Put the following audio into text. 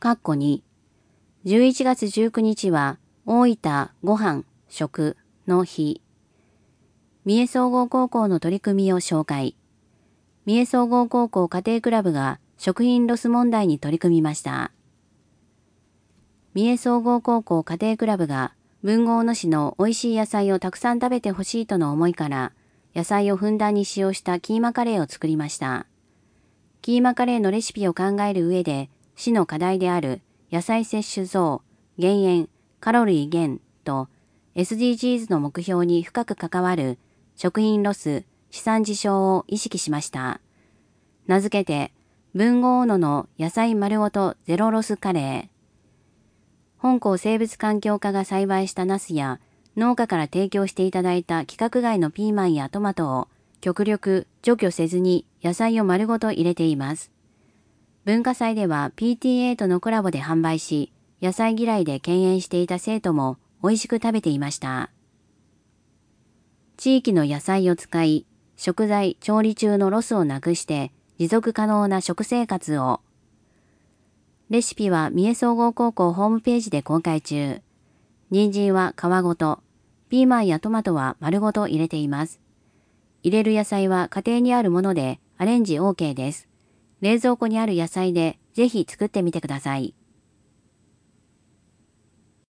2、11月19日は大分ご飯食の日。三重総合高校の取り組みを紹介。三重総合高校家庭クラブが食品ロス問題に取り組みました。三重総合高校家庭クラブが豊後大野市の美味しい野菜をたくさん食べてほしいとの思いから野菜をふんだんに使用したキーマカレーを作りました。キーマカレーのレシピを考える上で市の課題である野菜摂取増、減塩、カロリー減と SDGs の目標に深く関わる食品ロス、地産地消を意識しました。名付けて豊後大野の野菜丸ごとゼロロスカレー。本校生物環境課が栽培したナスや農家から提供していただいた規格外のピーマンやトマトを極力除去せずに野菜を丸ごと入れています。文化祭では PTA とのコラボで販売し、野菜嫌いで敬遠していた生徒も美味しく食べていました。地域の野菜を使い、食材調理中のロスをなくして持続可能な食生活を。レシピは三重総合高校ホームページで公開中。人参は皮ごと、ピーマンやトマトは丸ごと入れています。入れる野菜は家庭にあるものでアレンジ OK です。冷蔵庫にある野菜でぜひ作ってみてください。